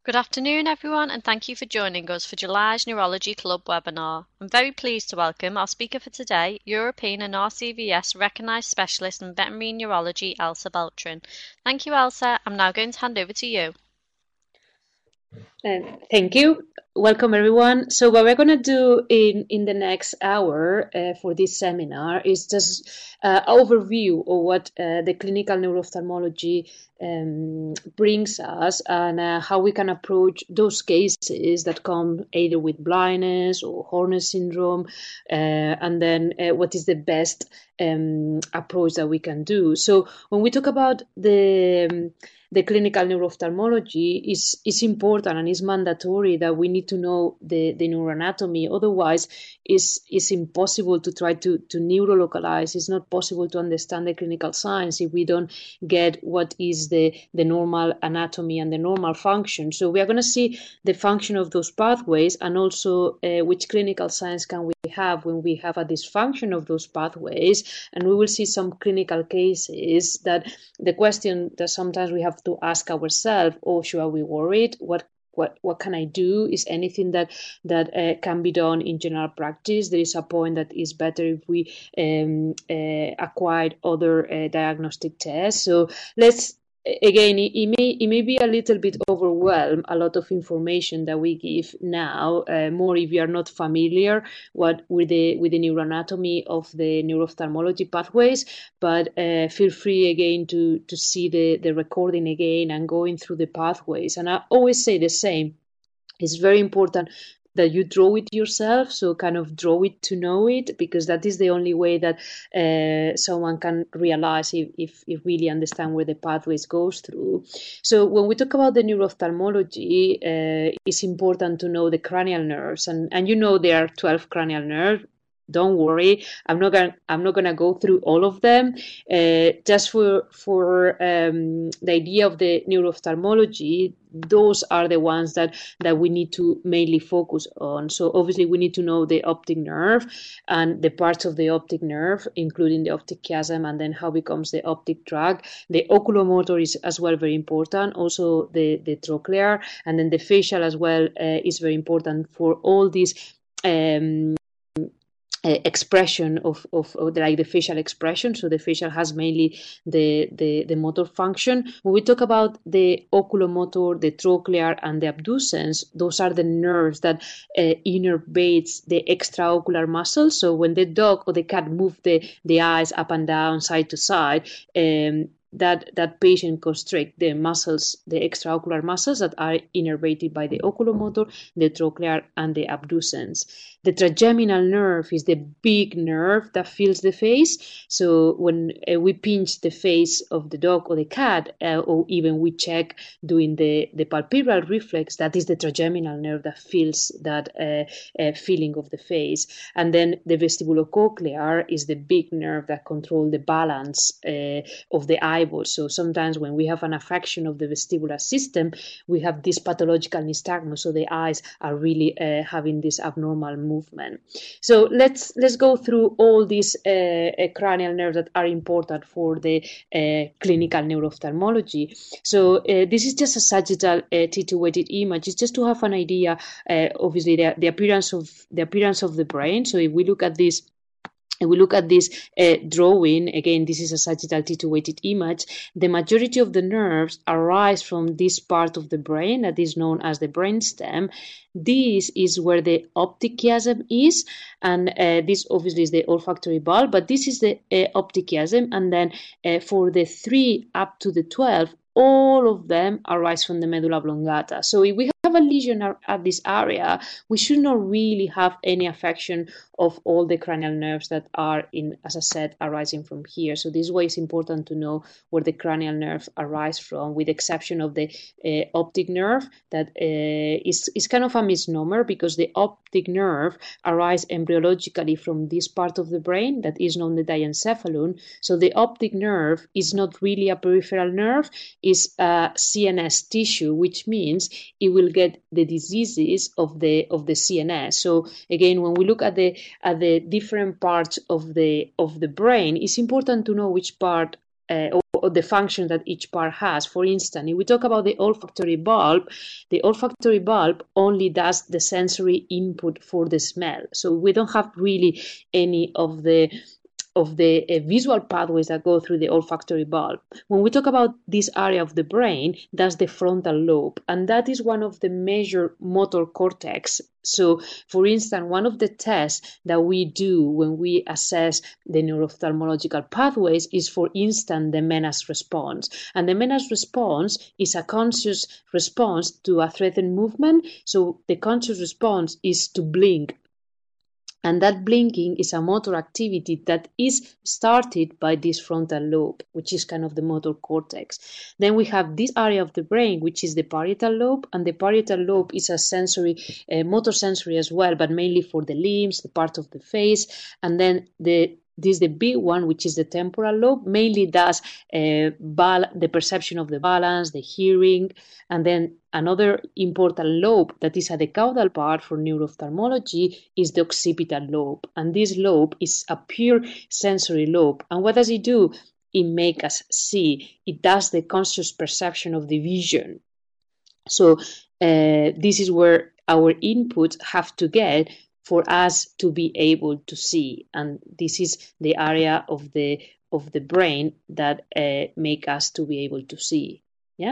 Good afternoon, everyone, and thank you for joining us for July's Neurology Club webinar. I'm very pleased to welcome our speaker for today, European and RCVS recognised specialist in veterinary neurology, Elsa Beltran. Thank you, Elsa. I'm now going to hand over to you. Thank you. Welcome, everyone. So what we're going to do in the next hour for this seminar is just overview of what the clinical neuroophthalmology brings us and how we can approach those cases that come either with blindness or Horner syndrome, and then what is the best approach that we can do. So when we talk about the clinical neuroophthalmology, is important and is mandatory that we need to know the neuroanatomy. Otherwise, it's impossible to try to neurolocalize. It's not possible to understand the clinical signs if we don't get what is the normal anatomy and the normal function. So we are going to see the function of those pathways and also which clinical signs can we have when we have a dysfunction of those pathways. And we will see some clinical cases that the question that sometimes we have to ask ourselves, oh, should we worried? What can I do? Is anything that can be done in general practice? There is a point that is better if we acquire other diagnostic tests. So let's again, it may be a little bit overwhelmed, a lot of information that we give now, more if you are not familiar with the neuroanatomy of the neuroophthalmology pathways, but feel free again to see the recording again and going through the pathways. And I always say the same. It's very important that you draw it yourself, so kind of draw it to know it, because that is the only way that someone can realize if really understand where the pathways goes through. So when we talk about the neuroophthalmology, it's important to know the cranial nerves, and you know there are 12 cranial nerves. Don't worry, I'm not gonna go through all of them. Just for the idea of the neuroophthalmology, those are the ones that we need to mainly focus on. So obviously we need to know the optic nerve and the parts of the optic nerve, including the optic chiasm, and then how becomes the optic tract. The oculomotor is as well very important, also the trochlear, and then the facial as well is very important for all these expression of like the facial expression. So the facial has mainly the motor function. When we talk about the oculomotor, the trochlear, and the abducens, those are the nerves that innervates the extraocular muscles. So when the dog or the cat move the eyes up and down, side to side, that patient constrict the muscles, the extraocular muscles that are innervated by the oculomotor, the trochlear, and the abducens. The trigeminal nerve is the big nerve that fills the face. So when we pinch the face of the dog or the cat, or even we check doing the palpebral reflex, that is the trigeminal nerve that fills that feeling of the face. And then the vestibulocochlear is the big nerve that controls the balance of the eyeball. So sometimes when we have an affection of the vestibular system, we have this pathological nystagmus, so the eyes are really having this abnormal movement. So let's go through all these cranial nerves that are important for the clinical neuroophthalmology. So this is just a sagittal T2 weighted image. It's just to have an idea, obviously the appearance of the brain. So if we look at this. And we look at this drawing, again, this is a sagittal T2 weighted image. The majority of the nerves arise from this part of the brain that is known as the brainstem. This is where the optic chiasm is, and this obviously is the olfactory bulb, but this is the optic chiasm, and then for the 3 up to the 12, all of them arise from the medulla oblongata. So if we have a lesion at this area, we should not really have any affection of all the cranial nerves that are as I said, arising from here. So this way it's important to know where the cranial nerve arise from, with the exception of the optic nerve, that is kind of a misnomer, because the optic nerve arises embryologically from this part of the brain that is known the diencephalon. So the optic nerve is not really a peripheral nerve, is a CNS tissue, which means it will get the diseases of the CNS. So again, when we look at the different parts of the brain, it's important to know which part or the function that each part has. For instance, if we talk about the olfactory bulb only does the sensory input for the smell. So we don't have really any of the visual pathways that go through the olfactory bulb. When we talk about this area of the brain, that's the frontal lobe, and that is one of the major motor cortex. So, for instance, one of the tests that we do when we assess the neuro-ophthalmological pathways is, for instance, the Menas response. And the Menas response is a conscious response to a threatened movement. So the conscious response is to blink. And that blinking is a motor activity that is started by this frontal lobe, which is kind of the motor cortex. Then we have this area of the brain, which is the parietal lobe, and the parietal lobe is a sensory, motor sensory as well, but mainly for the limbs, the part of the face. And then this is the big one, which is the temporal lobe, mainly does the perception of the balance, the hearing, and then another important lobe that is at the caudal part for neuro-ophthalmology is the occipital lobe. And this lobe is a pure sensory lobe. And what does it do? It makes us see. It does the conscious perception of the vision. So this is where our inputs have to get for us to be able to see. And this is the area of the brain that make us to be able to see. Yeah.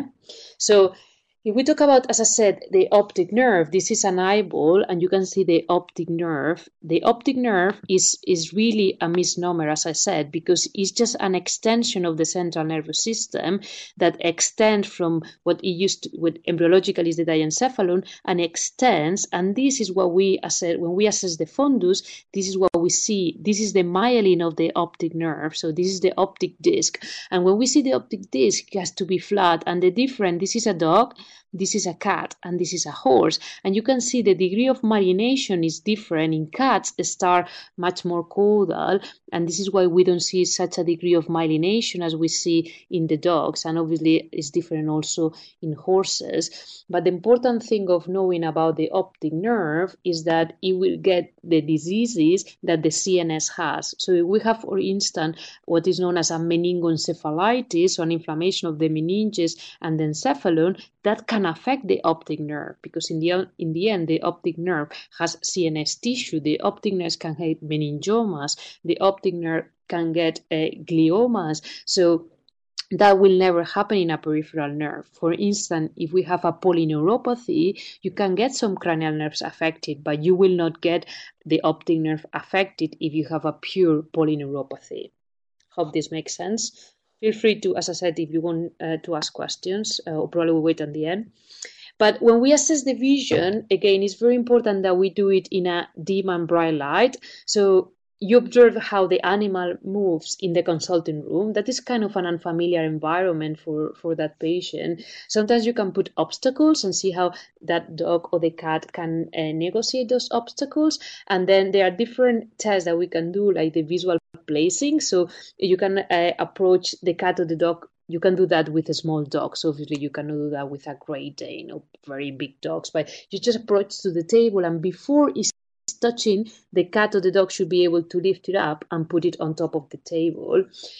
So if we talk about, as I said, the optic nerve, this is an eyeball, and you can see the optic nerve. The optic nerve is really a misnomer, as I said, because it's just an extension of the central nervous system that extends from what it used to, what embryologically is the diencephalon, and extends. And this is what we assess when we assess the fundus. This is what we see. This is the myelin of the optic nerve. So this is the optic disc. And when we see the optic disc, it has to be flat. And the difference, this is a dog, this is a cat, and this is a horse. And you can see the degree of myelination is different. In cats, they start much more caudal, and this is why we don't see such a degree of myelination as we see in the dogs. And obviously, it's different also in horses. But the important thing of knowing about the optic nerve is that it will get the diseases that the CNS has. So if we have, for instance, what is known as a meningoencephalitis, so an inflammation of the meninges and the encephalon, that can affect the optic nerve, because in the end, the optic nerve has CNS tissue. The optic nerve can have meningiomas. The optic nerve can get gliomas. So that will never happen in a peripheral nerve. For instance, if we have a polyneuropathy, you can get some cranial nerves affected, but you will not get the optic nerve affected if you have a pure polyneuropathy. Hope this makes sense. Feel free to, as I said, if you want to ask questions, or probably we'll wait at the end. But when we assess the vision, again, it's very important that we do it in a dim and bright light. So you observe how the animal moves in the consulting room. That is kind of an unfamiliar environment for that patient. Sometimes you can put obstacles and see how that dog or the cat can negotiate those obstacles. And then there are different tests that we can do, like the visual placing. So you can approach the cat or the dog. You can do that with a small dog. So obviously you cannot do that with a Great Dane or very big dogs. But you just approach to the table, and before it's touching, the cat or the dog should be able to lift it up and put it on top of the table.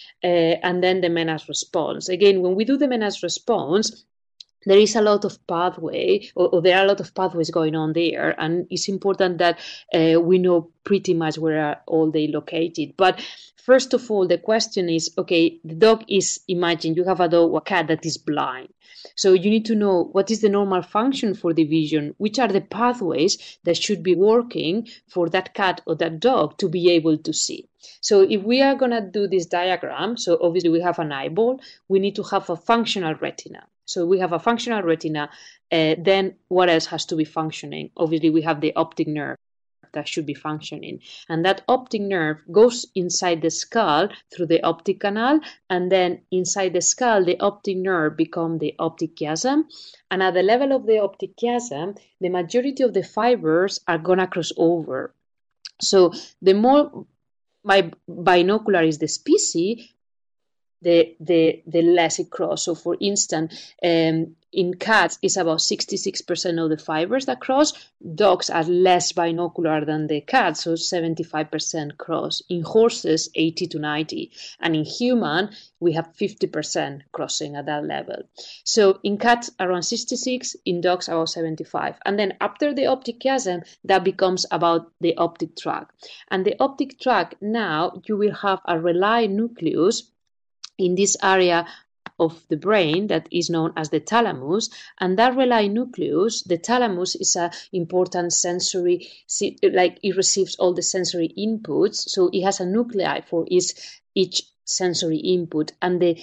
And then the Menas response. Again, when we do the Menas response, there is a lot of pathway, or there are a lot of pathways going on there, and it's important that we know pretty much where are all they located. But first of all, the question is, okay, the dog is, imagine you have a dog or a cat that is blind. So you need to know what is the normal function for the vision, which are the pathways that should be working for that cat or that dog to be able to see. So if we are going to do this diagram, so obviously we have an eyeball, we need to have a functional retina. So we have a functional retina, then what else has to be functioning? Obviously we have the optic nerve that should be functioning. And that optic nerve goes inside the skull through the optic canal, and then inside the skull, the optic nerve becomes the optic chiasm. And at the level of the optic chiasm, the majority of the fibers are going to cross over. So the more binocular is the species, the less it cross. So for instance, in cats, it's about 66% of the fibers that cross. Dogs are less binocular than the cats, so 75% cross. In horses, 80 to 90. And in human, we have 50% crossing at that level. So in cats, around 66, in dogs, about 75. And then after the optic chiasm, that becomes about the optic tract. And the optic tract, now you will have a relay nucleus in this area of the brain that is known as the thalamus, and that relay nucleus, the thalamus, is an important sensory, like it receives all the sensory inputs, so it has a nuclei for each sensory input, and the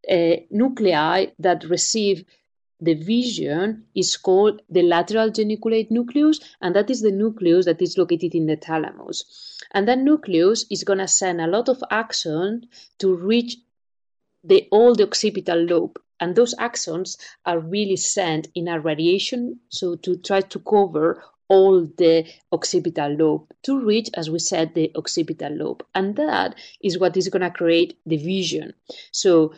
nuclei that receive the vision is called the lateral geniculate nucleus, and that is the nucleus that is located in the thalamus. And that nucleus is going to send a lot of axons to reach all the occipital lobe, and those axons are really sent in a radiation, so to try to cover all the occipital lobe to reach, as we said, the occipital lobe, and that is what is going to create the vision. So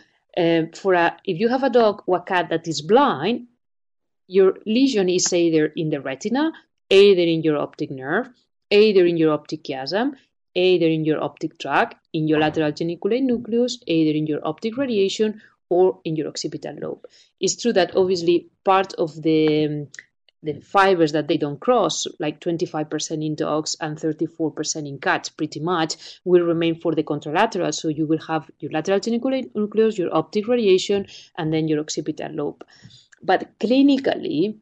if you have a dog or a cat that is blind, your lesion is either in the retina, either in your optic nerve, either in your optic chiasm, either in your optic tract, in your lateral geniculate nucleus, either in your optic radiation, or in your occipital lobe. It's true that obviously part of the fibers that they don't cross, like 25% in dogs and 34% in cats, pretty much, will remain for the contralateral. So you will have your lateral geniculate nucleus, your optic radiation, and then your occipital lobe. But clinically,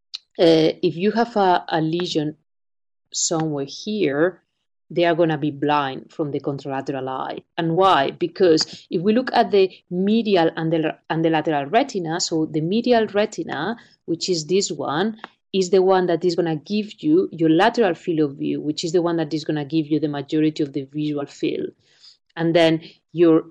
if you have a lesion somewhere here, they are going to be blind from the contralateral eye. And why? Because if we look at the medial and the lateral retina, so the medial retina, which is this one, is the one that is going to give you your lateral field of view, which is the one that is going to give you the majority of the visual field. And then your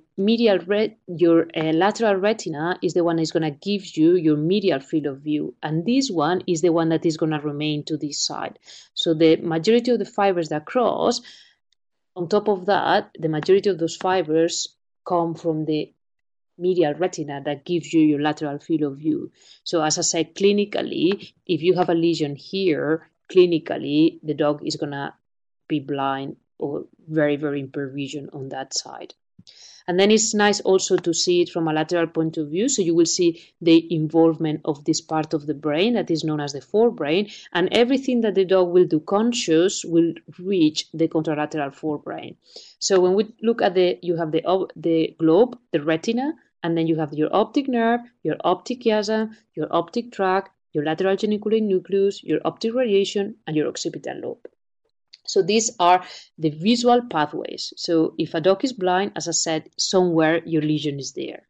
lateral retina is the one that is going to give you your medial field of view. And this one is the one that is going to remain to this side. So the majority of the fibers that cross, on top of that, the majority of those fibers come from the medial retina that gives you your lateral field of view. So as I said, clinically, if you have a lesion here, clinically, the dog is going to be blind or very, very impaired vision on that side. And then it's nice also to see it from a lateral point of view. So you will see the involvement of this part of the brain that is known as the forebrain, and everything that the dog will do conscious will reach the contralateral forebrain. So when we look at you have the globe, the retina, and then you have your optic nerve, your optic chiasm, your optic tract, your lateral geniculate nucleus, your optic radiation, and your occipital lobe. So these are the visual pathways. So if a dog is blind, as I said, somewhere your lesion is there.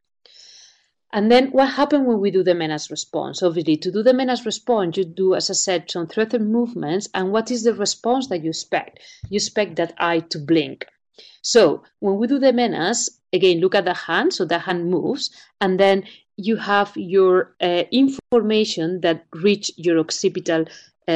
And then what happens when we do the Menas response? Obviously, to do the Menas response, you do, as I said, some threatened movements. And what is the response that you expect? You expect that eye to blink. So when we do the Menas, again, look at the hand. So the hand moves. And then you have your information that reach your occipital.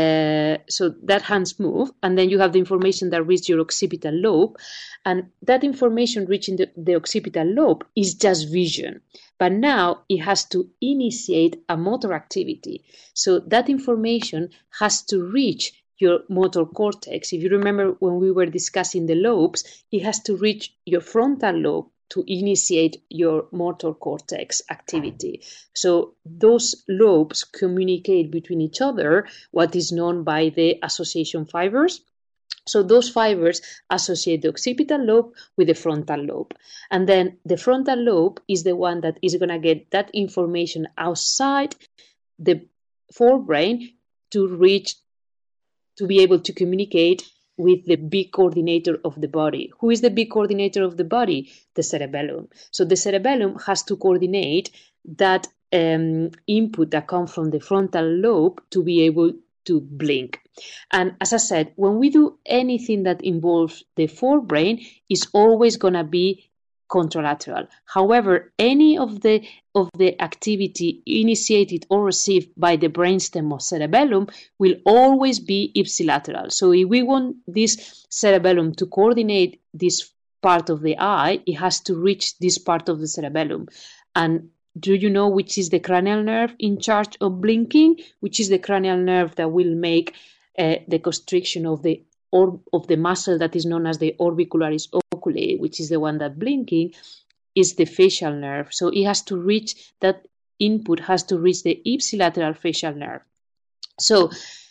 So that hands move, and then you have the information that reaches your occipital lobe, and that information reaching the occipital lobe is just vision. But now it has to initiate a motor activity. So that information has to reach your motor cortex. If you remember when we were discussing the lobes, it has to reach your frontal lobe to initiate your motor cortex activity. So those lobes communicate between each other, what is known by the association fibers. So those fibers associate the occipital lobe with the frontal lobe. And then the frontal lobe is the one that is going to get that information outside the forebrain to be able to communicate with the big coordinator of the body. Who is the big coordinator of the body? The cerebellum. So the cerebellum has to coordinate that input that comes from the frontal lobe to be able to blink. And as I said, when we do anything that involves the forebrain, it's always going to be contralateral. However, any of the activity initiated or received by the brainstem or cerebellum will always be ipsilateral. So if we want this cerebellum to coordinate this part of the eye, it has to reach this part of the cerebellum. And do you know which is the cranial nerve in charge of blinking? Which is the cranial nerve that will make the constriction of the muscle that is known as the orbicularis oculi, which is the one that blinking, is the facial nerve. So it has to reach, that input has to reach the ipsilateral facial nerve. So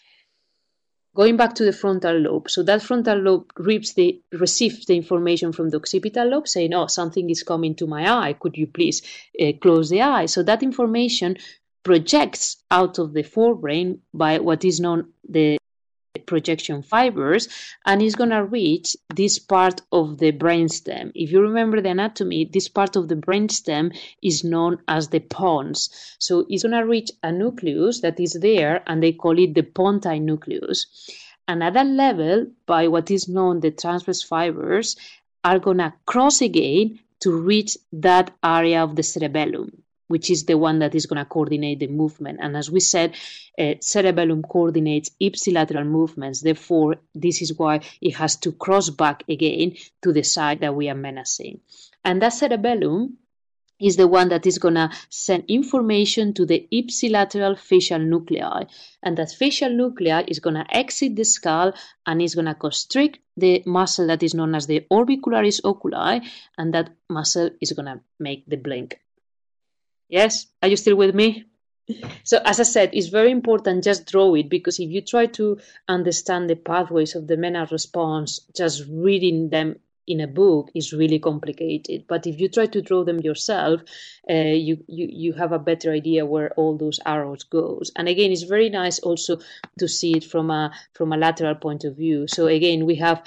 going back to the frontal lobe, so that frontal lobe receives the information from the occipital lobe saying, oh, something is coming to my eye, could you please close the eye? So that information projects out of the forebrain by what is known the projection fibers, and is going to reach this part of the brainstem. If you remember the anatomy, this part of the brainstem is known as the pons. So it's going to reach a nucleus that is there, and they call it the pontine nucleus. And at that level, by what is known the transverse fibers, are going to cross again to reach that area of the cerebellum, which is the one that is going to coordinate the movement. And as we said, cerebellum coordinates ipsilateral movements. Therefore, this is why it has to cross back again to the side that we are menacing. And that cerebellum is the one that is going to send information to the ipsilateral facial nuclei. And that facial nuclei is going to exit the skull and is going to constrict the muscle that is known as the orbicularis oculi, and that muscle is going to make the blink. Yes? Are you still with me? So as I said, it's very important just draw it, because if you try to understand the pathways of the Menard response, just reading them in a book is really complicated. But if you try to draw them yourself, you have a better idea where all those arrows goes. And again, it's very nice also to see it from a lateral point of view. So again, we have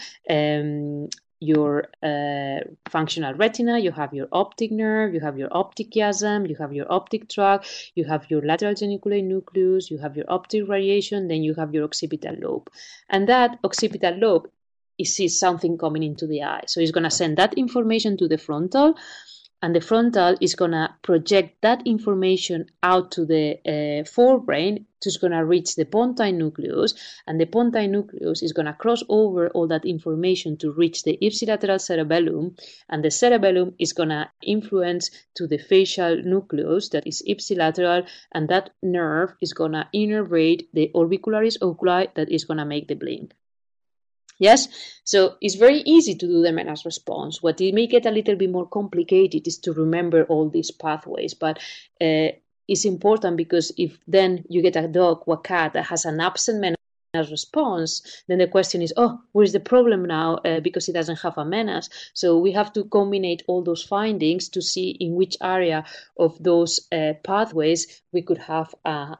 your functional retina, you have your optic nerve, you have your optic chiasm, you have your optic tract, you have your lateral geniculate nucleus, you have your optic radiation, then you have your occipital lobe. And that occipital lobe, it sees something coming into the eye. So it's going to send that information to the frontal, and the frontal is going to project that information out to the forebrain. It's going to reach the pontine nucleus, and the pontine nucleus is going to cross over all that information to reach the ipsilateral cerebellum, and the cerebellum is going to influence to the facial nucleus that is ipsilateral, and that nerve is going to innervate the orbicularis oculi that is going to make the blink. Yes, so it's very easy to do the Menard's response. What it may get a little bit more complicated is to remember all these pathways, but it's important, because if then you get a dog or a cat that has an absent Menard's response, then the question is, oh, where's the problem now? Because it doesn't have a Menard's. So we have to combine all those findings to see in which area of those pathways we could have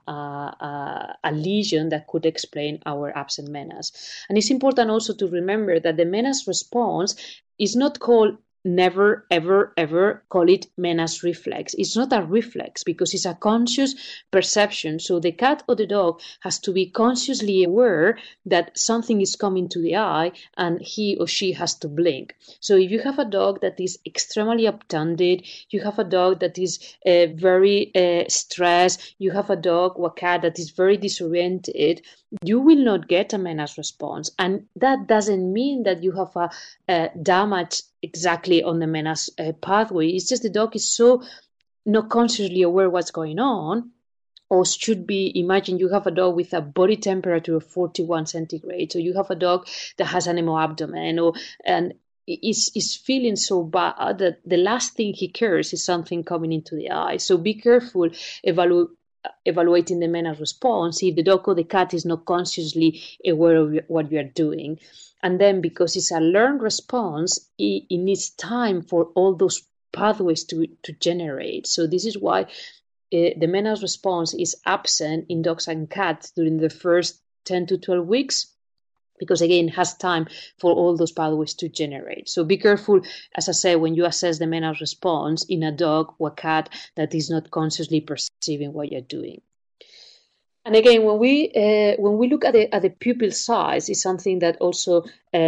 a lesion that could explain our absent Menard's. And it's important also to remember that the Menard's response is not called, never, ever, ever call it Menard's reflex. It's not a reflex, because it's a conscious perception. So the cat or the dog has to be consciously aware that something is coming to the eye, and he or she has to blink. So if you have a dog that is extremely obtunded, you have a dog that is very stressed, you have a dog or a cat that is very disoriented, you will not get a Menard's response. And that doesn't mean that you have a damage exactly on the Menard's pathway. It's just the dog is so not consciously aware what's going on, or should be, imagine you have a dog with a body temperature of 41 centigrade. So you have a dog that has an hemoabdomen, and is feeling so bad that the last thing he cares is something coming into the eye. So be careful evaluating the Menard's response if the dog or the cat is not consciously aware of what you are doing. And then, because it's a learned response, it needs time for all those pathways to generate. So this is why the Menard's response is absent in dogs and cats during the first 10 to 12 weeks, because again, it has time for all those pathways to generate. So be careful, as I said, when you assess the Menard's response in a dog or a cat that is not consciously perceiving what you're doing. And again, when we look at the pupil size, is something that also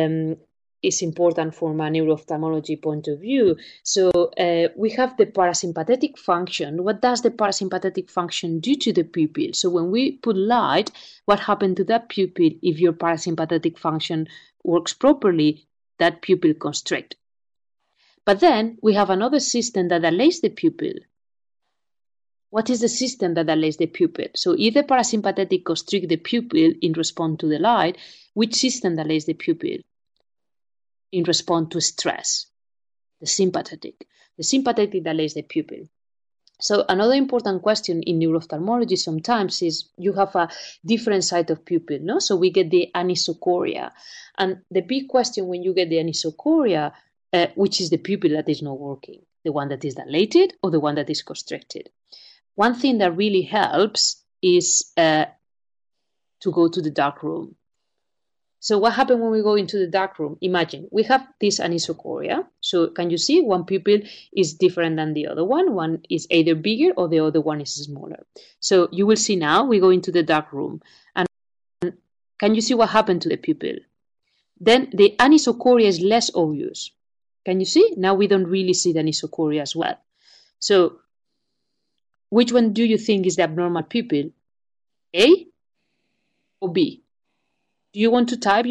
is important from a neuro-ophthalmology point of view. So we have the parasympathetic function. What does the parasympathetic function do to the pupil? So when we put light, what happened to that pupil? If your parasympathetic function works properly, that pupil constricts. But then we have another system that dilates the pupil. What is the system that dilates the pupil? So if the parasympathetic constrict the pupil in response to the light, which system dilates the pupil in response to stress? The sympathetic. The sympathetic dilates the pupil. So another important question in neuro-ophthalmology sometimes is you have a different side of pupil, no? So we get the anisocoria. And the big question when you get the anisocoria, which is the pupil that is not working? The one that is dilated or the one that is constricted? One thing that really helps is to go to the dark room. So what happens when we go into the dark room? Imagine we have this anisocoria. So can you see one pupil is different than the other one? One is either bigger or the other one is smaller. So you will see now we go into the dark room. And can you see what happened to the pupil? Then the anisocoria is less obvious. Can you see? Now we don't really see the anisocoria as well. So which one do you think is the abnormal pupil? A or B? Do you want to type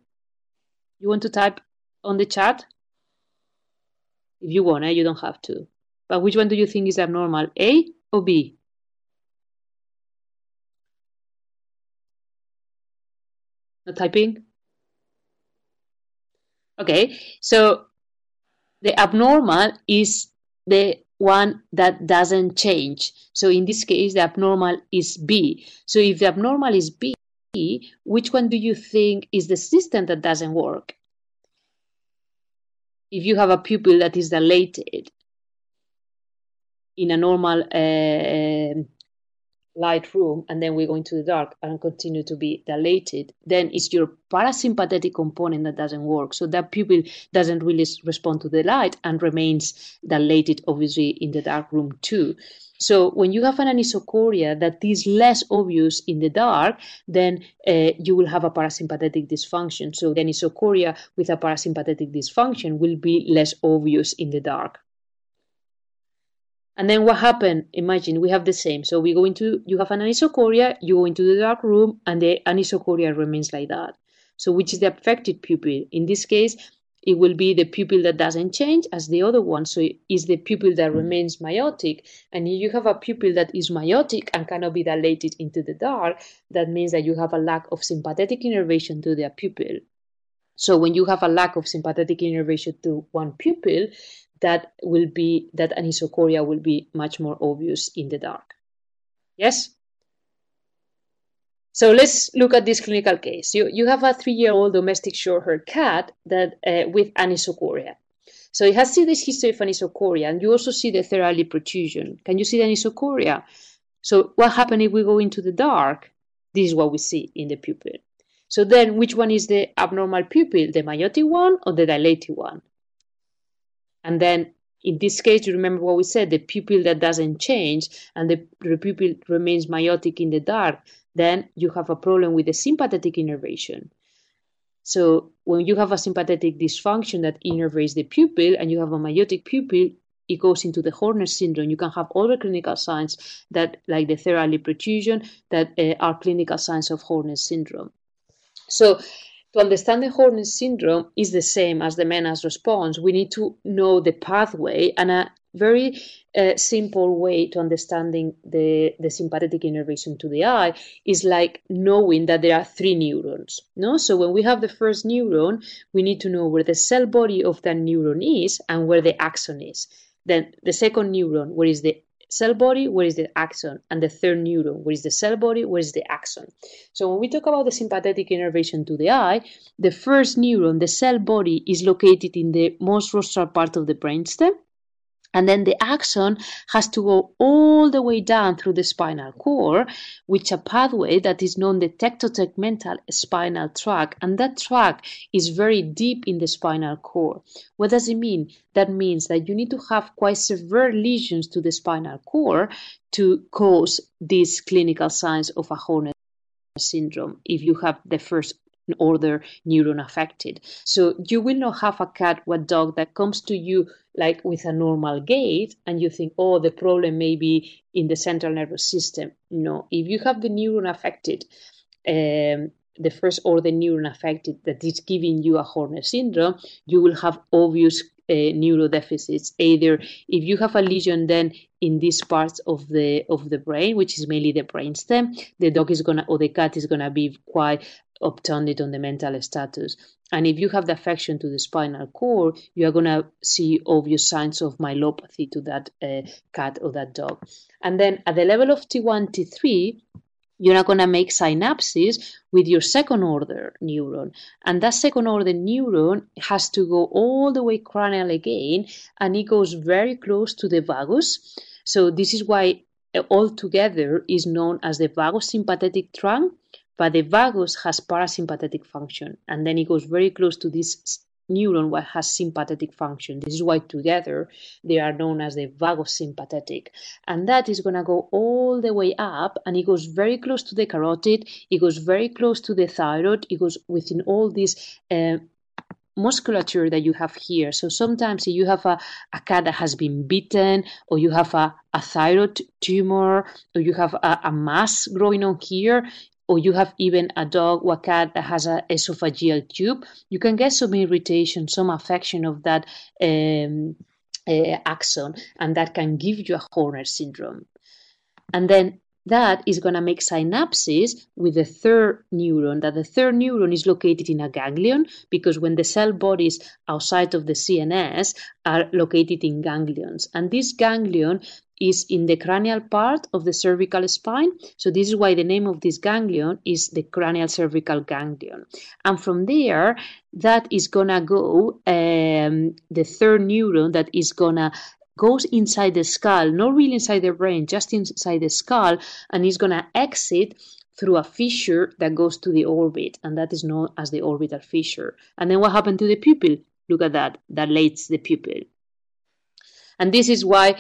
on the chat? If you want, you don't have to. But which one do you think is abnormal, A or B? Not typing? Okay, so the abnormal is the one that doesn't change. So in this case, the abnormal is B. So if the abnormal is B, which one do you think is the system that doesn't work? If you have a pupil that is dilated in a normal light room, and then we go into the dark and continue to be dilated, then it's your parasympathetic component that doesn't work. So that pupil doesn't really respond to the light and remains dilated, obviously, in the dark room too. So when you have an anisocoria that is less obvious in the dark, then you will have a parasympathetic dysfunction. So the anisocoria with a parasympathetic dysfunction will be less obvious in the dark. And then what happened? Imagine we have the same. So you have an anisocoria, you go into the dark room, and the anisocoria remains like that. So which is the affected pupil? In this case, it will be the pupil that doesn't change as the other one. So it is the pupil that remains myotic. And if you have a pupil that is myotic and cannot be dilated into the dark, that means that you have a lack of sympathetic innervation to the pupil. So when you have a lack of sympathetic innervation to one pupil, that anisocoria will be much more obvious in the dark. Yes? So let's look at this clinical case. You have a 3-year-old domestic short-haired cat that with anisocoria. So it has this history of anisocoria, and you also see the third protrusion. Can you see the anisocoria? So what happens if we go into the dark? This is what we see in the pupil. So then which one is the abnormal pupil, the myotic one or the dilated one? And then in this case, you remember what we said, the pupil that doesn't change and the pupil remains myotic in the dark, then you have a problem with the sympathetic innervation. So when you have a sympathetic dysfunction that innervates the pupil and you have a myotic pupil, it goes into the Horner syndrome. You can have other clinical signs that, like the third eyelid protrusion, that are clinical signs of Horner syndrome. So to understand the Horner syndrome is the same as the Menas response. We need to know the pathway, and a very simple way to understanding the sympathetic innervation to the eye is like knowing that there are 3 neurons. No? So when we have the first neuron, we need to know where the cell body of that neuron is and where the axon is. Then the second neuron, where is the cell body, where is the axon? And the third neuron, where is the cell body, where is the axon? So when we talk about the sympathetic innervation to the eye, the first neuron, the cell body, is located in the most rostral part of the brainstem. And then the axon has to go all the way down through the spinal cord, which a pathway that is known the tectotegmental spinal tract. And that tract is very deep in the spinal cord. What does it mean? That means that you need to have quite severe lesions to the spinal cord to cause these clinical signs of a Horner syndrome if you have the first order neuron affected. So you will not have a cat or dog that comes to you like with a normal gait and you think, oh, the problem may be in the central nervous system. No, if you have the neuron affected, the first order neuron affected that is giving you a Horner syndrome, you will have obvious neurodeficits. Either if you have a lesion then in these parts of the brain, which is mainly the brainstem, the dog is gonna, or the cat is gonna be quite obtunded on the mental status. And if you have the affection to the spinal cord, you are gonna see obvious signs of myelopathy to that cat or that dog. And then at the level of T1, T3, you're not going to make synapses with your second order neuron. And that second order neuron has to go all the way cranial again, and it goes very close to the vagus. So this is why altogether is known as the vagosympathetic trunk, but the vagus has parasympathetic function. And then it goes very close to this neuron what has sympathetic function. This is why together they are known as the vagosympathetic. And that is going to go all the way up, and it goes very close to the carotid, it goes very close to the thyroid, it goes within all this musculature that you have here. So sometimes if you have a cat that has been bitten, or you have a thyroid tumor, or you have a mass growing on here, or you have even a dog or a cat that has an esophageal tube, you can get some irritation, some affection of that axon, and that can give you a Horner syndrome. And then that is going to make synapses with the third neuron, that the third neuron is located in a ganglion, because when the cell bodies outside of the CNS are located in ganglions. And this ganglion is in the cranial part of the cervical spine. So this is why the name of this ganglion is the cranial cervical ganglion. And from there, that is going to go, the third neuron that is going to goes inside the skull, not really inside the brain, just inside the skull, and is going to exit through a fissure that goes to the orbit, and that is known as the orbital fissure. And then what happened to the pupil? Look at that, that lates the pupil. And this is why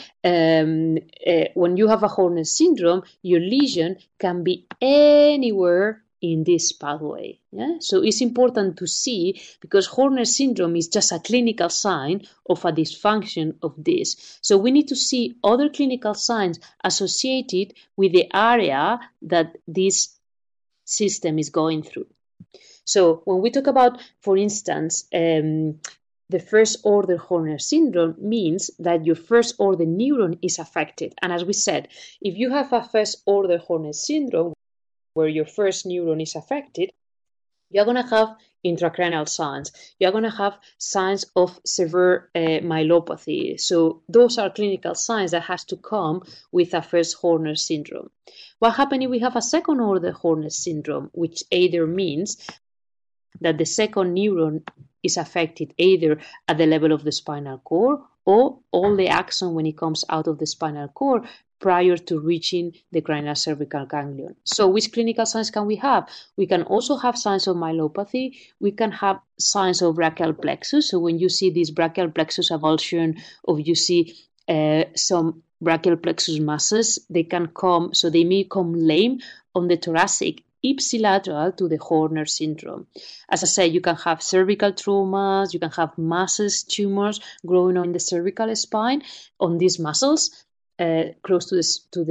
when you have a Horner syndrome, your lesion can be anywhere in this pathway. Yeah? So it's important to see, because Horner syndrome is just a clinical sign of a dysfunction of this. So we need to see other clinical signs associated with the area that this system is going through. So when we talk about, for instance, the first order Horner syndrome means that your first order neuron is affected. And as we said, if you have a first order Horner syndrome where your first neuron is affected, you're going to have intracranial signs. You're going to have signs of severe myelopathy. So those are clinical signs that has to come with a first Horner syndrome. What happens if we have a second order Horner syndrome, which either means that the second neuron is affected either at the level of the spinal cord or all the axon when it comes out of the spinal cord prior to reaching the cranial cervical ganglion. So which clinical signs can we have? We can also have signs of myelopathy. We can have signs of brachial plexus. So when you see this brachial plexus avulsion, or you see some brachial plexus masses, they can come, so they may come lame on the thoracic ipsilateral to the Horner syndrome. As I said, you can have cervical traumas, you can have masses, tumors growing on the cervical spine on these muscles close to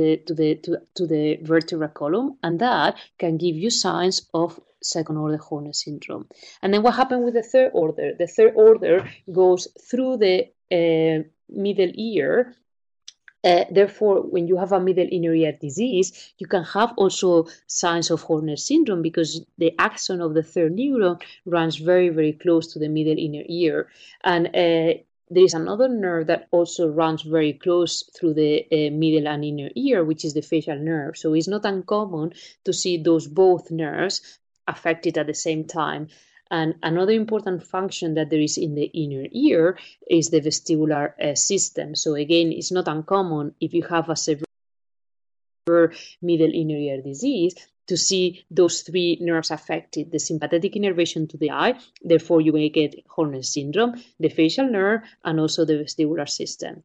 the vertebral column, and that can give you signs of second order Horner syndrome. And then what happened with the third order? The third order goes through the middle ear. Therefore, when you have a middle inner ear disease, you can have also signs of Horner syndrome, because the axon of the third neuron runs very, very close to the middle inner ear. And there is another nerve that also runs very close through the middle and inner ear, which is the facial nerve. So it's not uncommon to see those both nerves affected at the same time. And another important function that there is in the inner ear is the vestibular system. So again, it's not uncommon if you have a severe middle inner ear disease to see those three nerves affected: the sympathetic innervation to the eye, therefore you may get Horner syndrome, the facial nerve, and also the vestibular system.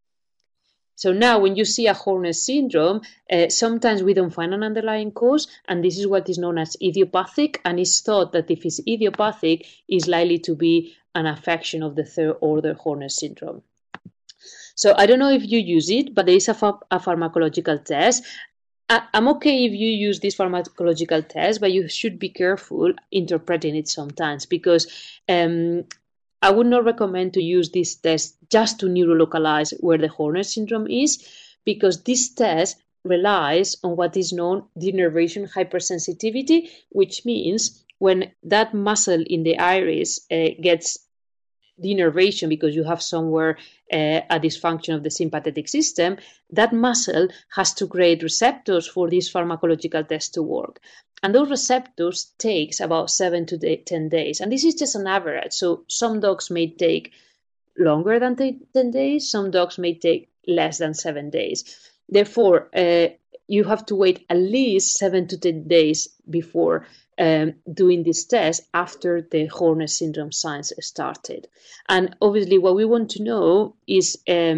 So now when you see a Horner syndrome, sometimes we don't find an underlying cause, and this is what is known as idiopathic, and it's thought that if it's idiopathic, it's likely to be an affection of the third order Horner syndrome. So I don't know if you use it, but there is a pharmacological test. I'm okay if you use this pharmacological test, but you should be careful interpreting it sometimes, because I would not recommend to use this test just to neurolocalize where the Horner syndrome is, because this test relies on what is known denervation hypersensitivity, which means when that muscle in the iris gets denervation because you have somewhere a dysfunction of the sympathetic system, that muscle has to create receptors for this pharmacological test to work. And those receptors takes about 7 to 10 days. And this is just an average. So some dogs may take longer than 10 days. Some dogs may take less than 7 days. Therefore, you have to wait at least 7 to 10 days before doing this test after the Horner syndrome signs started. And obviously what we want to know is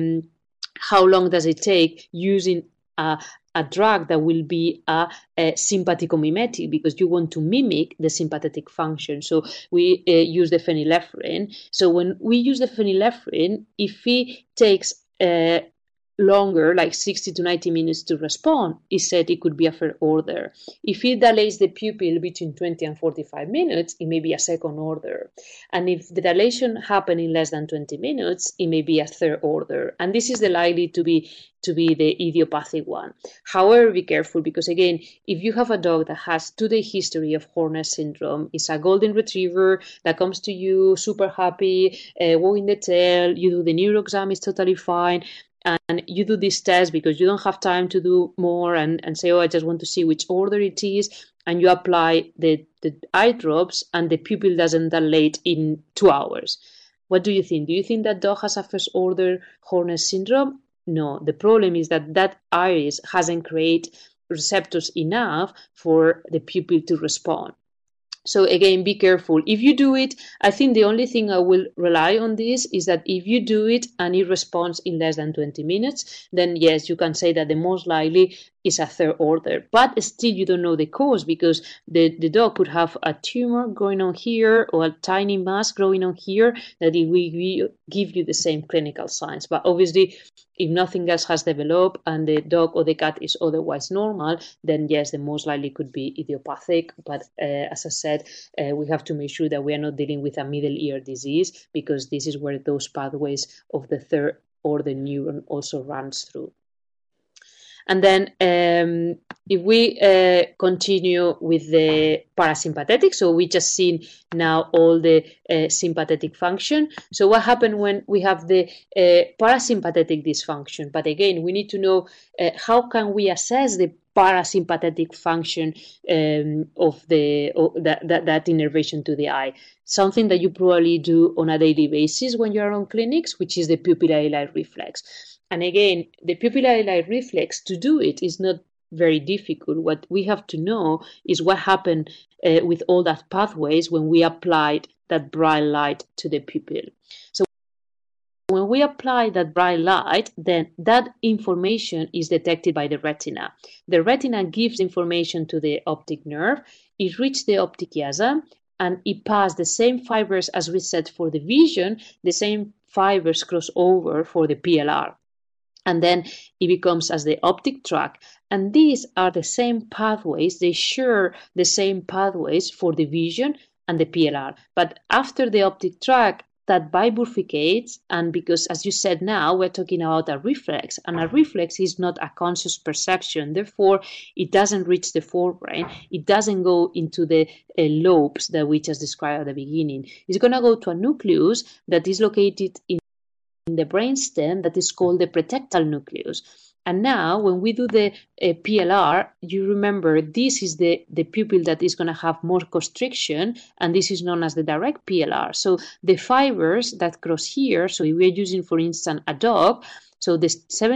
how long does it take using a drug that will be a sympathicomimetic, because you want to mimic the sympathetic function. So we use the phenylephrine. So when we use the phenylephrine, if it takes longer, like 60 to 90 minutes to respond, it said it could be a first order. If it dilates the pupil between 20 and 45 minutes, it may be a second order. And if the dilation happened in less than 20 minutes, it may be a third order. And this is the likely to be the idiopathic one. However, be careful, because again, if you have a dog that has 2-day history of Horner syndrome, it's a golden retriever that comes to you super happy, wagging the tail, you do the neuro exam, it's totally fine, and you do this test because you don't have time to do more and say, oh, I just want to see which order it is, and you apply the eye drops and the pupil doesn't dilate in 2 hours. What do you think? Do you think that dog has a first order Horner syndrome? No, the problem is that iris hasn't created receptors enough for the pupil to respond. So again, be careful. If you do it, I think the only thing I will rely on this is that if you do it and it responds in less than 20 minutes, then yes, you can say that the most likely is a third order. But still, you don't know the cause, because the dog could have a tumor growing on here or a tiny mass growing on here that it will give you the same clinical signs. But obviously, if nothing else has developed and the dog or the cat is otherwise normal, then yes, the most likely could be idiopathic. But as I said, we have to make sure that we are not dealing with a middle ear disease, because this is where those pathways of the third order neuron also runs through. And then if we continue with the parasympathetic, so we just seen now all the sympathetic function. So what happened when we have the parasympathetic dysfunction? But again, we need to know how can we assess the parasympathetic function of that innervation to the eye. Something that you probably do on a daily basis when you are on clinics, which is the pupillary light reflex. And again, the pupillary light reflex, to do it is not very difficult. What we have to know is what happened with all that pathways when we applied that bright light to the pupil. So when we apply that bright light, then that information is detected by the retina. The retina gives information to the optic nerve. It reaches the optic chiasm, and it passes the same fibers as we said for the vision. The same fibers cross over for the PLR. And then it becomes as the optic tract. And these are the same pathways. They share the same pathways for the vision and the PLR. But after the optic tract, that bifurcates, and because, as you said now, we're talking about a reflex, and a reflex is not a conscious perception. Therefore, it doesn't reach the forebrain. It doesn't go into the lobes that we just described at the beginning. It's going to go to a nucleus that is located in the brainstem that is called the pretectal nucleus. And now when we do the PLR, you remember this is the pupil that is going to have more constriction, and this is known as the direct PLR. So the fibers that cross here, so if we're using, for instance, a dog, so the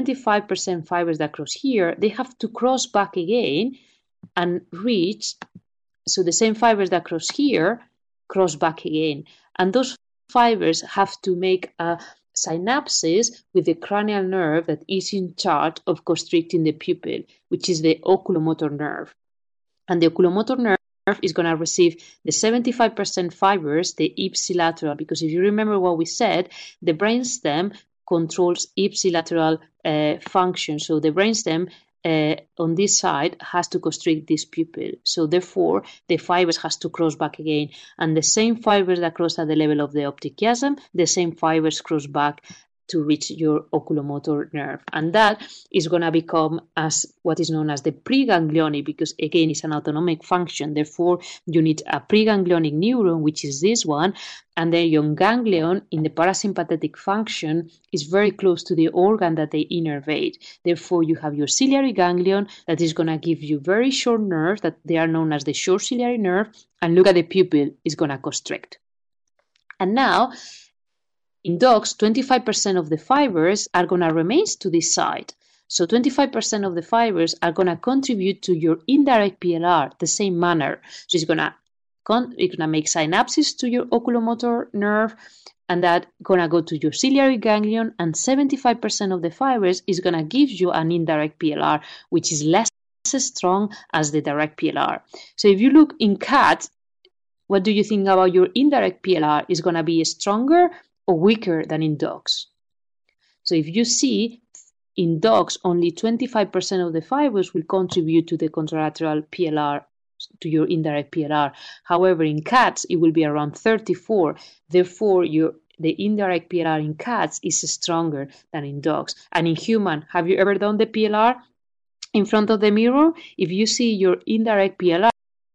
75% fibers that cross here, they have to cross back again and reach, so the same fibers that cross here, cross back again. And those fibers have to make a synapses with the cranial nerve that is in charge of constricting the pupil, which is the oculomotor nerve. And the oculomotor nerve is going to receive the 75% fibers, the ipsilateral, because if you remember what we said, the brainstem controls ipsilateral function. So the brainstem on this side has to constrict this pupil. So therefore, the fibers has to cross back again. And the same fibers that cross at the level of the optic chiasm, the same fibers cross back to reach your oculomotor nerve. And that is going to become as what is known as the preganglionic, because again, it's an autonomic function. Therefore, you need a preganglionic neuron, which is this one. And then your ganglion in the parasympathetic function is very close to the organ that they innervate. Therefore, you have your ciliary ganglion that is going to give you very short nerves that they are known as the short ciliary nerve. And look at the pupil, is going to constrict. And now, in dogs, 25% of the fibers are going to remain to this side. So 25% of the fibers are going to contribute to your indirect PLR the same manner. So it's going to make synapses to your oculomotor nerve, and that going to go to your ciliary ganglion, and 75% of the fibers is going to give you an indirect PLR, which is less strong as the direct PLR. So if you look in cats, what do you think about your indirect PLR? Is going to be stronger or weaker than in dogs? So if you see, in dogs, only 25% of the fibers will contribute to the contralateral PLR, to your indirect PLR. However, in cats, it will be around 34. Therefore, the indirect PLR in cats is stronger than in dogs. And in human, have you ever done the PLR in front of the mirror? If you see your indirect PLR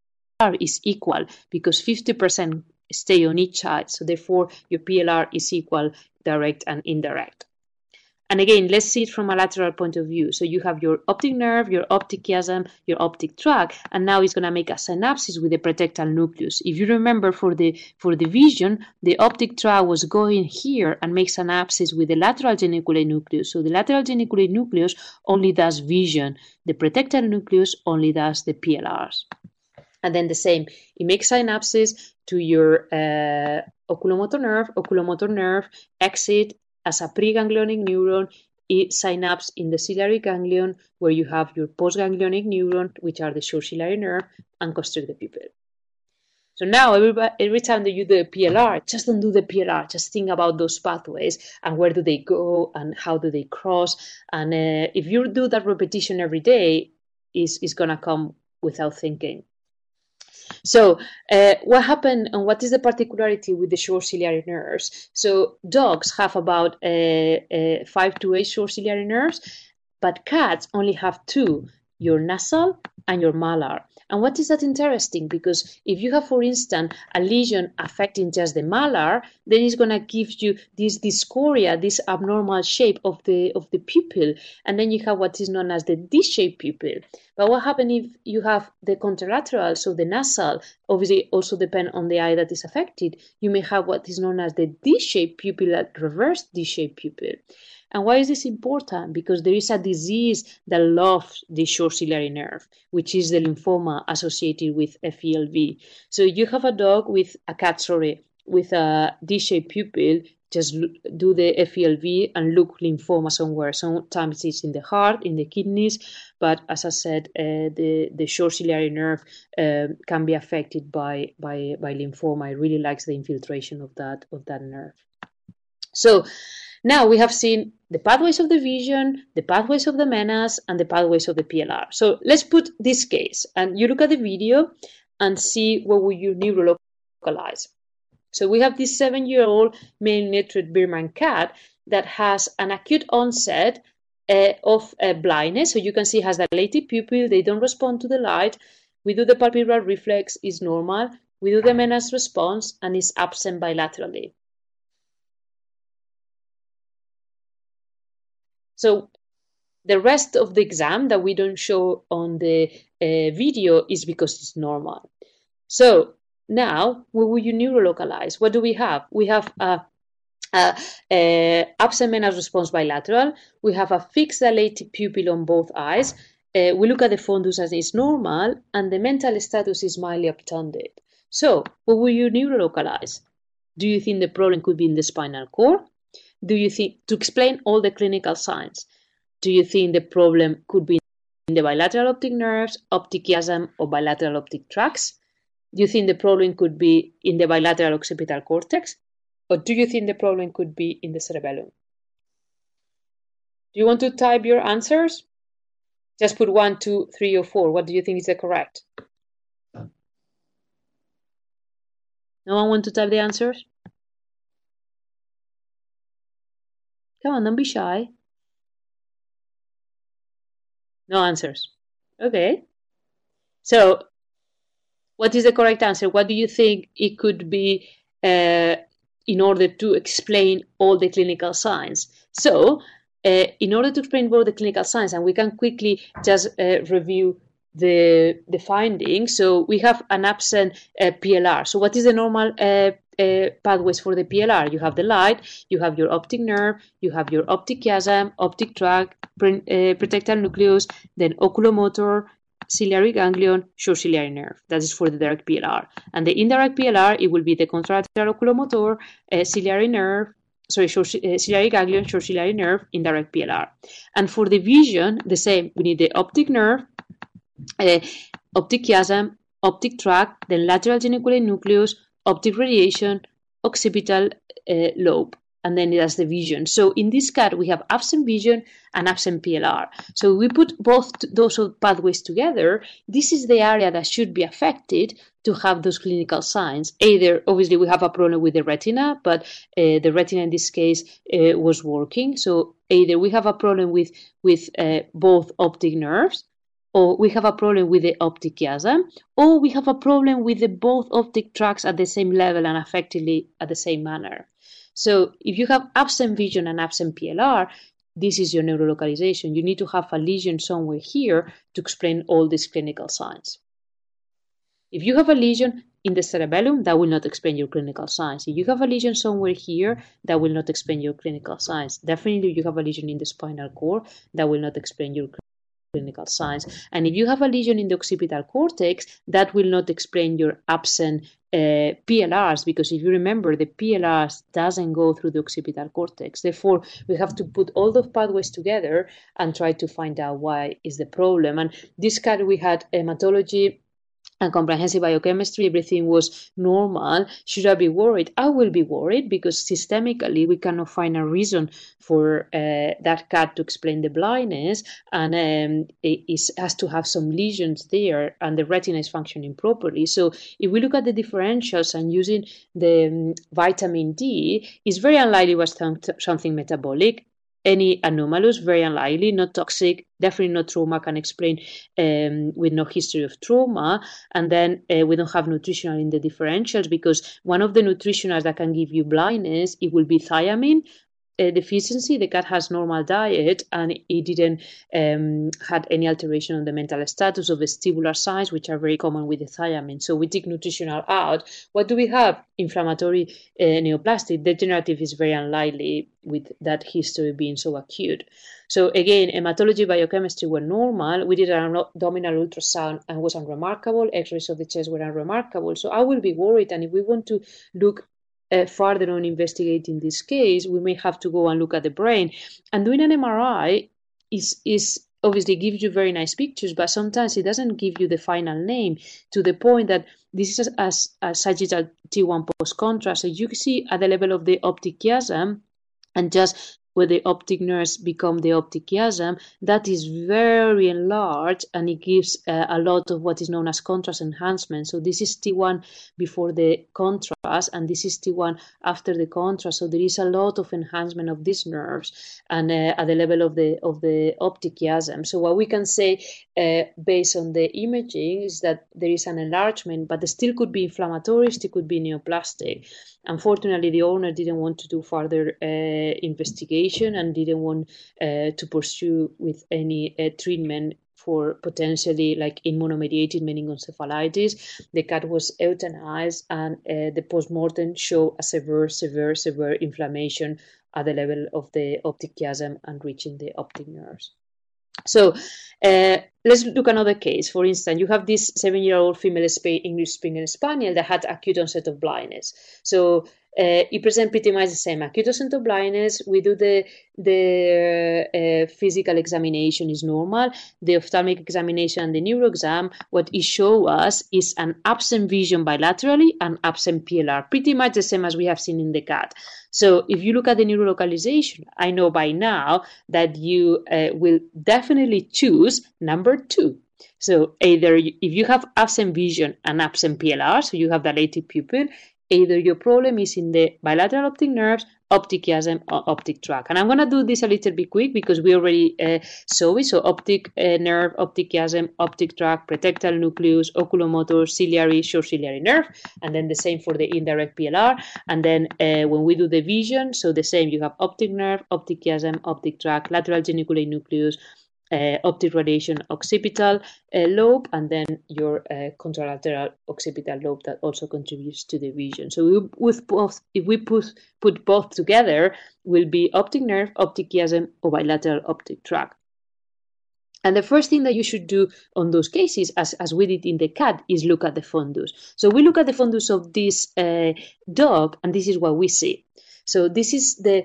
is equal, because 50% stay on each side. So therefore, your PLR is equal, direct and indirect. And again, let's see it from a lateral point of view. So you have your optic nerve, your optic chiasm, your optic tract, and now it's going to make a synapsis with the pretectal nucleus. If you remember, for the vision, the optic tract was going here and makes synapsis with the lateral geniculate nucleus. So the lateral geniculate nucleus only does vision. The pretectal nucleus only does the PLRs. And then the same, it makes synapses to your oculomotor nerve exit as a preganglionic neuron. It synapse in the ciliary ganglion, where you have your postganglionic neuron, which are the short ciliary nerve, and constrict the pupil. So now, every time that you do the PLR, just don't do the PLR. Just think about those pathways and where do they go and how do they cross. And if you do that repetition every day, it's going to come without thinking. So what happened, and what is the particularity with the short ciliary nerves? So dogs have about 5 to 8 short ciliary nerves, but cats only have 2, your nasal and your malar. And what is that interesting? Because if you have, for instance, a lesion affecting just the malar, then it's going to give you this dyschorhea, this abnormal shape of the pupil, and then you have what is known as the D-shaped pupil. But what happens if you have the contralateral, so the nasal, obviously also depend on the eye that is affected, you may have what is known as the D-shaped pupil, that reverse D-shaped pupil. And why is this important? Because there is a disease that loves the short ciliary nerve, which is the lymphoma associated with FELV. So you have a dog with with a D-shaped pupil, just do the FELV and look lymphoma somewhere. Sometimes it's in the heart, in the kidneys, but as I said, the short ciliary nerve can be affected by lymphoma. It really likes the infiltration of that nerve. So now we have seen the pathways of the vision, the pathways of the menas, and the pathways of the PLR. So let's put this case, and you look at the video and see what will you neurolocalize. So we have this 7-year-old male-natured Birman cat that has an acute onset of blindness. So you can see it has dilated pupil. They don't respond to the light. We do the palpebral reflex, is normal. We do the menas response, and is absent bilaterally. So the rest of the exam that we don't show on the video is because it's normal. So now, what will you neurolocalize? What do we have? We have absent menas response bilateral. We have a fixed dilated pupil on both eyes. We look at the fundus as it's normal, and the mental status is mildly obtunded. So, what will you neurolocalize? Do you think the problem could be in the spinal cord? Do you think, to explain all the clinical signs, do you think the problem could be in the bilateral optic nerves, optic chiasm, or bilateral optic tracts? Do you think the problem could be in the bilateral occipital cortex? Or do you think the problem could be in the cerebellum? Do you want to type your answers? Just put 1, 2, 3, or 4. What do you think is the correct? No one want to type the answers? Come on, don't be shy. No answers. Okay. So what is the correct answer? What do you think it could be in order to explain all the clinical signs? So in order to explain both the clinical signs, and we can quickly just review the findings. So we have an absent PLR. So what is the normal pathways for the PLR? You have the light, you have your optic nerve, you have your optic chiasm, optic tract, pretectal nucleus, then oculomotor, ciliary ganglion, short ciliary nerve. That is for the direct PLR. And the indirect PLR, it will be the contralateral oculomotor, ciliary nerve, ciliary ganglion, short ciliary nerve, indirect PLR. And for the vision, the same. We need the optic nerve, optic chiasm, optic tract, then lateral geniculate nucleus, optic radiation, occipital lobe, and then that's the vision. So in this cat, we have absent vision and absent PLR. So we put both those pathways together. This is the area that should be affected to have those clinical signs. Either, obviously, we have a problem with the retina, but the retina in this case was working. So either we have a problem with both optic nerves, or we have a problem with the optic chiasm, or we have a problem with the both optic tracts at the same level and effectively at the same manner. So if you have absent vision and absent PLR, this is your neurolocalization. You need to have a lesion somewhere here to explain all these clinical signs. If you have a lesion in the cerebellum, that will not explain your clinical signs. If you have a lesion somewhere here, that will not explain your clinical signs. Definitely, if you have a lesion in the spinal cord, that will not explain your clinical signs. And if you have a lesion in the occipital cortex, that will not explain your absent PLRs, because if you remember, the PLRs doesn't go through the occipital cortex. Therefore, we have to put all the pathways together and try to find out why is the problem. And this cat, we had hematology and comprehensive biochemistry, everything was normal. Should I be worried? I will be worried because systemically we cannot find a reason for that cat to explain the blindness, and it has to have some lesions there, and the retina is functioning properly. So if we look at the differentials and using the vitamin D, it's very unlikely it was something metabolic. Any anomalous, very unlikely, not toxic, definitely not trauma, can explain with no history of trauma. And then we don't have nutritional in the differentials, because one of the nutritionals that can give you blindness, it will be thiamine deficiency. The cat has normal diet and it didn't had any alteration on the mental status or vestibular signs, which are very common with the thiamine. So we take nutritional out. What do we have? Inflammatory neoplastic. Degenerative is very unlikely with that history being so acute. So again, hematology, biochemistry were normal. We did an abdominal ultrasound and was unremarkable. X-rays of the chest were unremarkable. So I will be worried. And if we want to look further on investigating this case, we may have to go and look at the brain. And doing an MRI is obviously gives you very nice pictures, but sometimes it doesn't give you the final name, to the point that this is as sagittal T1 post-contrast. So you can see at the level of the optic chiasm, and just where the optic nerves become the optic chiasm, that is very enlarged, and it gives a lot of what is known as contrast enhancement. So this is T1 before the contrast, and this is T1 after the contrast. So there is a lot of enhancement of these nerves, and at the level of the optic chiasm. So what we can say based on the imaging is that there is an enlargement, but it still could be inflammatory, still could be neoplastic. Unfortunately, the owner didn't want to do further investigation and didn't want to pursue with any treatment for potentially like immunomediated meningoencephalitis. The cat was euthanized, and the postmortem showed a severe inflammation at the level of the optic chiasm and reaching the optic nerves. So let's look at another case. For instance, you have this 7-year-old female English Springer Spaniel that had acute onset of blindness. So it presents pretty much the same. Acute onset of blindness, we do the physical examination is normal. The ophthalmic examination and the neuro exam, what it shows us is an absent vision bilaterally and absent PLR, pretty much the same as we have seen in the CAT. So if you look at the neurolocalization, I know by now that you will definitely choose number 2. So either if you have absent vision and absent PLR, so you have dilated pupil, either your problem is in the bilateral optic nerves, optic chiasm, or optic tract. And I'm going to do this a little bit quick because we already saw it. So optic nerve, optic chiasm, optic tract, pretectal nucleus, oculomotor, ciliary, short ciliary nerve, and then the same for the indirect PLR. And then when we do the vision, so the same, you have optic nerve, optic chiasm, optic tract, lateral geniculate nucleus, optic radiation occipital lobe, and then your contralateral occipital lobe that also contributes to the vision. So if we put both together, will be optic nerve, optic chiasm, or bilateral optic tract. And the first thing that you should do on those cases, as we did in the CAT, is look at the fundus. So we look at the fundus of this dog, and this is what we see. So this is the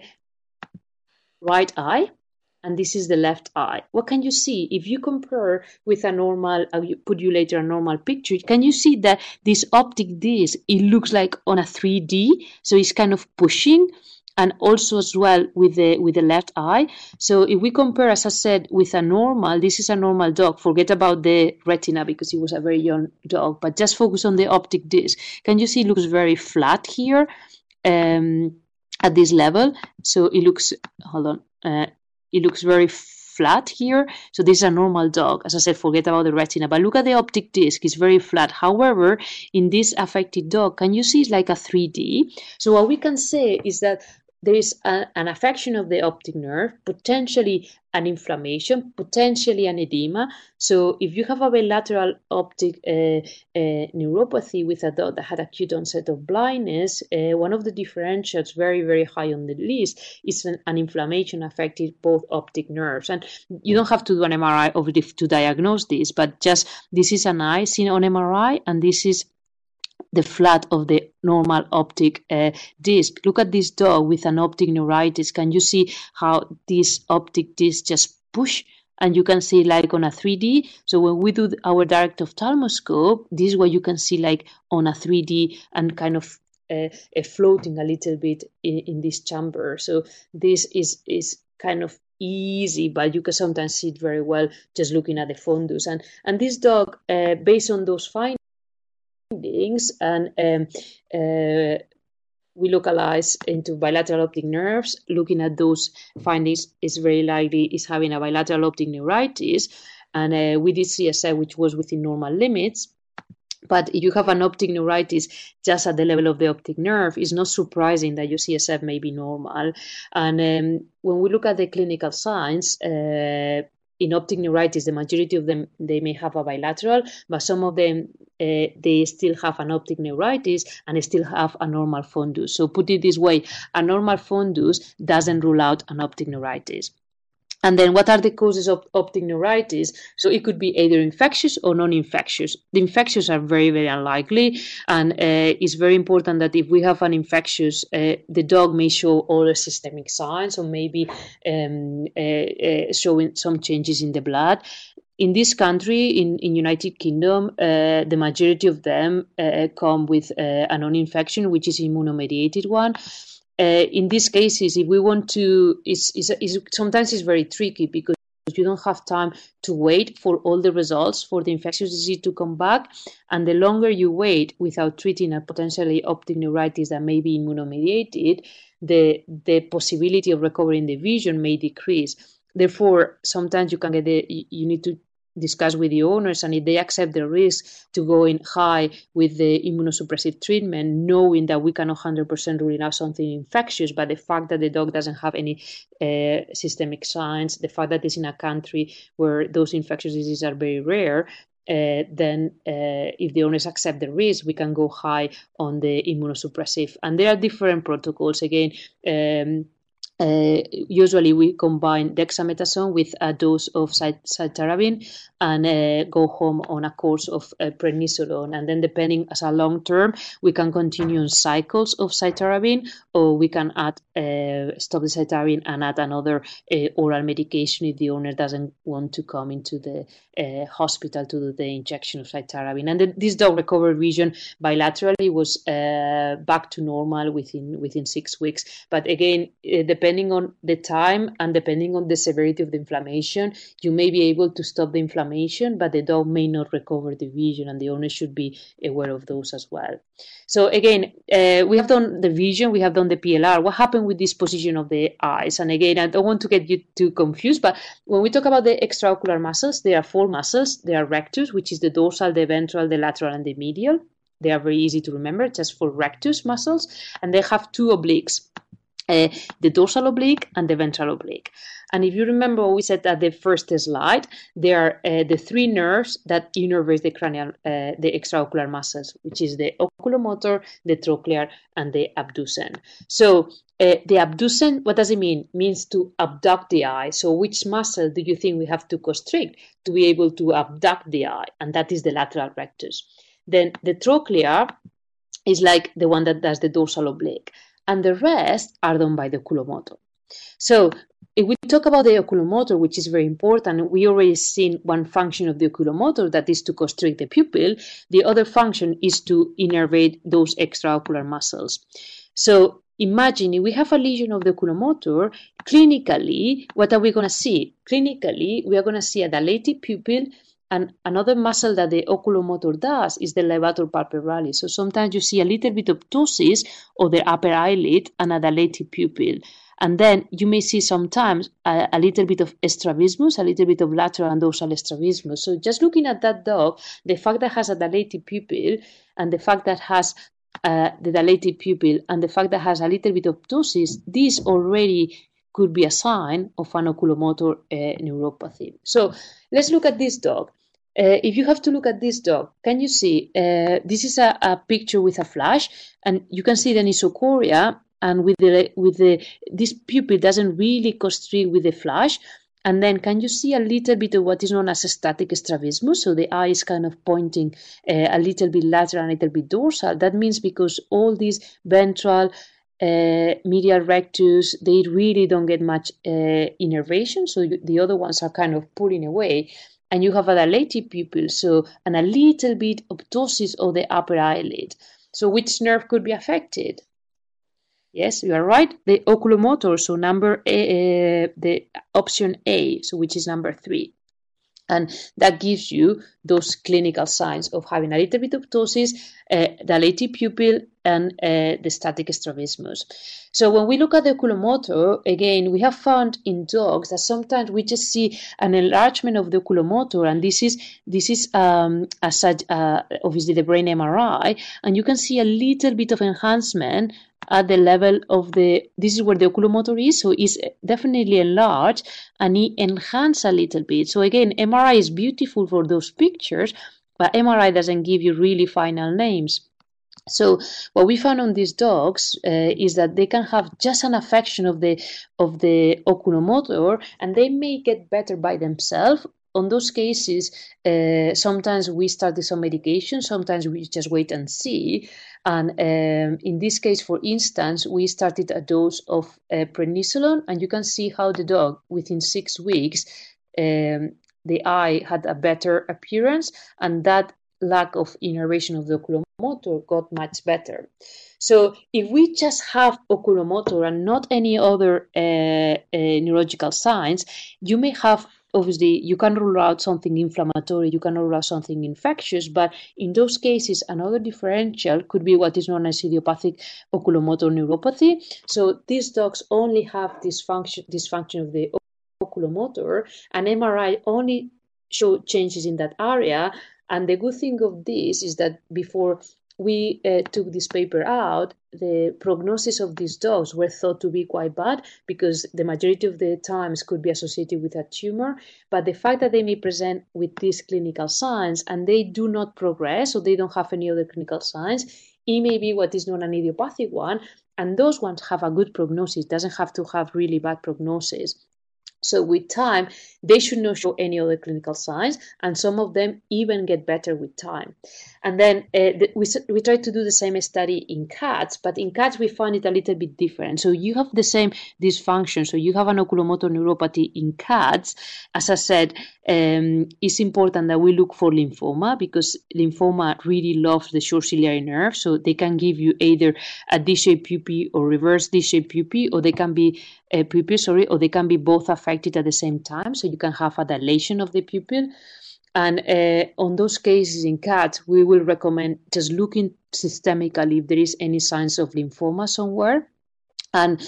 right eye, and this is the left eye. What can you see? If you compare with a normal, I'll put you later a normal picture, can you see that this optic disc, it looks like on a 3D, so it's kind of pushing, and also as well with the left eye. So if we compare, as I said, with a normal, this is a normal dog, forget about the retina because it was a very young dog, but just focus on the optic disc. Can you see it looks very flat here at this level? So it looks, hold on, it looks very flat here. So this is a normal dog. As I said, forget about the retina. But look at the optic disc. It's very flat. However, in this affected dog, can you see it's like a 3D? So what we can say is that there is an affection of the optic nerve, potentially an inflammation, potentially an edema. So if you have a bilateral optic neuropathy with a dog that had acute onset of blindness, one of the differentials very, very high on the list is an inflammation affected both optic nerves. And you don't have to do an MRI to diagnose this, but just this is an eye seen on MRI, and this is the flat of the normal optic disc. Look at this dog with an optic neuritis. Can you see how this optic disc just push? And you can see like on a 3D. So when we do our direct ophthalmoscope, this is what you can see like on a 3D and kind of floating a little bit in this chamber. So this is kind of easy, but you can sometimes see it very well just looking at the fundus. And this dog, based on those findings, and we localize into bilateral optic nerves. Looking at those findings, is very likely is having a bilateral optic neuritis, and we did CSF, which was within normal limits. But if you have an optic neuritis just at the level of the optic nerve, it's not surprising that your CSF may be normal. And when we look at the clinical signs, in optic neuritis, the majority of them, they may have a bilateral, but some of them, they still have an optic neuritis and they still have a normal fundus. So put it this way, a normal fundus doesn't rule out an optic neuritis. And then what are the causes of optic neuritis? So it could be either infectious or non-infectious. The infectious are very, very unlikely. And it's very important that if we have an infectious, the dog may show all the systemic signs or maybe showing some changes in the blood. In this country, in United Kingdom, the majority of them come with a non-infection, which is immunomediated one. In these cases, if we want to, sometimes it's very tricky because you don't have time to wait for all the results for the infectious disease to come back. And the longer you wait without treating a potentially optic neuritis that may be immunomediated, the possibility of recovering the vision may decrease. Therefore, sometimes you need to discuss with the owners, and if they accept the risk to go in high with the immunosuppressive treatment, knowing that we cannot 100% rule out something infectious, but the fact that the dog doesn't have any systemic signs, the fact that it's in a country where those infectious diseases are very rare, then if the owners accept the risk, we can go high on the immunosuppressive. And there are different protocols. Again, Usually we combine dexamethasone with a dose of cytarabine and go home on a course of prednisolone. And then depending as a long term, we can continue on cycles of cytarabine, or we can add stop the cytarabine and add another oral medication if the owner doesn't want to come into the hospital to do the injection of cytarabine. And this dog recovered vision bilaterally was back to normal within 6 weeks. But again, depending on the time and depending on the severity of the inflammation, you may be able to stop the inflammation, but the dog may not recover the vision, and the owner should be aware of those as well. So again, we have done the vision, we have done the PLR. What happened with this position of the eyes? And again, I don't want to get you too confused, but when we talk about the extraocular muscles, there are 4 muscles. They are rectus, which is the dorsal, the ventral, the lateral, and the medial. They are very easy to remember, just for rectus muscles. And they have 2 obliques, the dorsal oblique and the ventral oblique. And if you remember what we said at the first slide, there are the 3 nerves that innervate the cranial, the extraocular muscles, which is the oculomotor, the trochlear, and the abducens. So the abducens, what does it mean? It means to abduct the eye. So which muscle do you think we have to constrict to be able to abduct the eye? And that is the lateral rectus. Then the trochlear is like the one that does the dorsal oblique, and the rest are done by the oculomotor. So if we talk about the oculomotor, which is very important, we already seen one function of the oculomotor, that is to constrict the pupil. The other function is to innervate those extraocular muscles. So imagine if we have a lesion of the oculomotor, clinically, what are we going to see? Clinically, we are going to see a dilated pupil. And another muscle that the oculomotor does is the levator palpebralis. So sometimes you see a little bit of ptosis of the upper eyelid and a dilated pupil. And then you may see sometimes a little bit of strabismus, a little bit of lateral and dorsal strabismus. So just looking at that dog, the fact that it has a dilated pupil and the fact that has the dilated pupil and the fact that it has a little bit of ptosis, this already could be a sign of an oculomotor neuropathy. So let's look at this dog. If you have to look at this dog, can you see this is a picture with a flash, and you can see the nisocoria, and with this pupil doesn't really constrict with the flash. And then can you see a little bit of what is known as a static strabismus? So the eye is kind of pointing a little bit lateral and a little bit dorsal. That means because all these ventral, medial rectus, they really don't get much innervation. So the other ones are kind of pulling away. And you have a dilated pupil, and a little bit of ptosis of the upper eyelid. So which nerve could be affected? Yes, you are right. The oculomotor, so the option A, so which is number 3. And that gives you those clinical signs of having a little bit of ptosis, dilated pupil, and the static strabismus. So when we look at the oculomotor, again, we have found in dogs that sometimes we just see an enlargement of the oculomotor, and this is obviously the brain MRI, and you can see a little bit of enhancement at the level of this is where the oculomotor is, so it's definitely enlarged and it enhanced a little bit. So again, MRI is beautiful for those pictures, but MRI doesn't give you really final names. So what we found on these dogs is that they can have just an affection of the oculomotor, and they may get better by themselves. On those cases, sometimes we start some medication, sometimes we just wait and see. And in this case, for instance, we started a dose of prednisolone, and you can see how the dog, within 6 weeks, the eye had a better appearance, and that lack of innervation of the oculomotor got much better. So if we just have oculomotor and not any other neurological signs, you may have, obviously, you can rule out something inflammatory, you can rule out something infectious, but in those cases, another differential could be what is known as idiopathic oculomotor neuropathy. So these dogs only have dysfunction of the oculomotor, and MRI only show changes in that area. And the good thing of this is that before we took this paper out, the prognosis of these dogs were thought to be quite bad because the majority of the times could be associated with a tumor. But the fact that they may present with these clinical signs and they do not progress, or they don't have any other clinical signs, it may be what is known an idiopathic one, and those ones have a good prognosis, doesn't have to have really bad prognosis. So with time, they should not show any other clinical signs, and some of them even get better with time. And then we tried to do the same study in cats, but in cats we found it a little bit different. So you have the same dysfunction. So you have an oculomotor neuropathy in cats. As I said, it's important that we look for lymphoma, because lymphoma really loves the short ciliary nerve. So they can give you either a D-shaped pupil or reverse D-shaped pupil, or they can be or they can be both affected at the same time. So you can have a dilation of the pupil. And on those cases in cats, we will recommend just looking systemically if there is any signs of lymphoma somewhere. And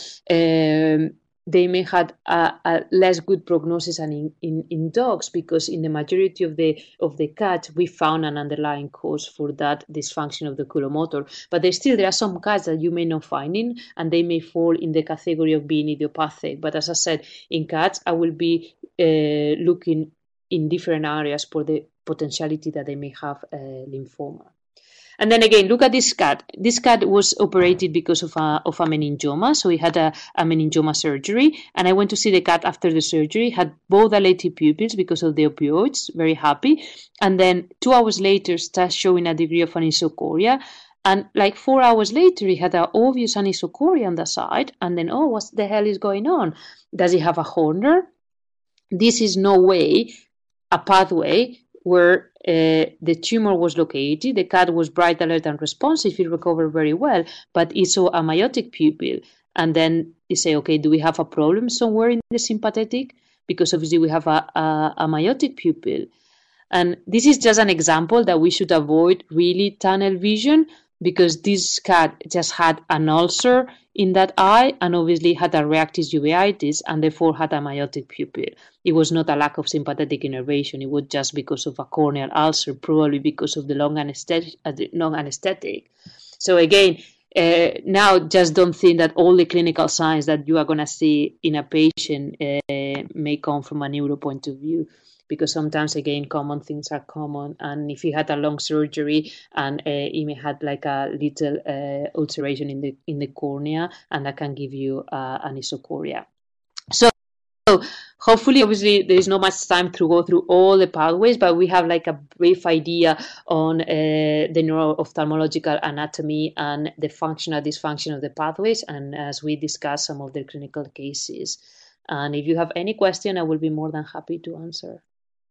they may have a less good prognosis than in dogs, because in the majority of the cats, we found an underlying cause for that dysfunction of the oculomotor. But there are some cats that you may not find in, and they may fall in the category of being idiopathic. But as I said, in cats, I will be looking in different areas for the potentiality that they may have lymphoma. And then again, look at this cat. This cat was operated because of a meningioma. So he had a meningioma surgery. And I went to see the cat after the surgery, had both dilated pupils because of the opioids, very happy. And then 2 hours later, started showing a degree of anisocoria. And like 4 hours later, he had an obvious anisocoria on the side. And then, oh, what the hell is going on? Does he have a Horner? This is no way a pathway where the tumor was located. The cat was bright, alert, and responsive. It recovered very well, but it saw a myotic pupil. And then you say, okay, do we have a problem somewhere in the sympathetic? Because obviously we have a myotic pupil. And this is just an example that we should avoid really tunnel vision, because this cat just had an ulcer in that eye and obviously had a reactive uveitis and therefore had a myotic pupil. It was not a lack of sympathetic innervation. It was just because of a corneal ulcer, probably because of the long anesthetic. So again, now just don't think that all the clinical signs that you are going to see in a patient may come from a neuro point of view, because sometimes, again, common things are common. And if you had a long surgery and you may had like a little ulceration in the cornea, and that can give you anisocoria. So hopefully, obviously, there is not much time to go through all the pathways, but we have like a brief idea on the neuro-ophthalmological anatomy and the functional dysfunction of the pathways, and as we discuss some of the clinical cases. And if you have any question, I will be more than happy to answer.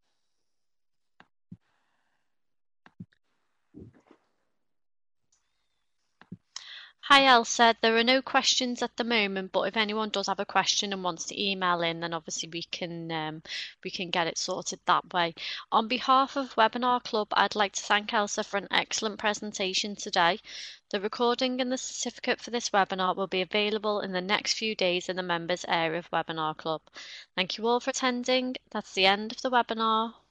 Hi Elsa, there are no questions at the moment, but if anyone does have a question and wants to email in, then obviously we can get it sorted that way. On behalf of Webinar Club, I'd like to thank Elsa for an excellent presentation today. The recording and the certificate for this webinar will be available in the next few days in the members area of Webinar Club. Thank you all for attending. That's the end of the webinar.